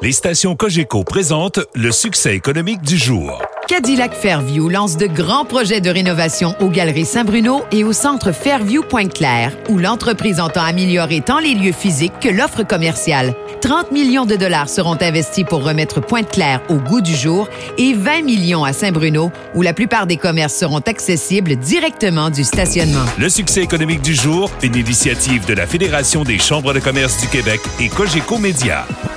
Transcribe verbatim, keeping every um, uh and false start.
Les stations Cogeco présentent le succès économique du jour. Cadillac Fairview lance de grands projets de rénovation aux Galeries Saint-Bruno et au centre Fairview Pointe-Claire, où l'entreprise entend améliorer tant les lieux physiques que l'offre commerciale. trente millions de dollars seront investis pour remettre Pointe-Claire au goût du jour et vingt millions à Saint-Bruno, où la plupart des commerces seront accessibles directement du stationnement. Le succès économique du jour, une initiative de la Fédération des chambres de commerce du Québec et Cogeco Média.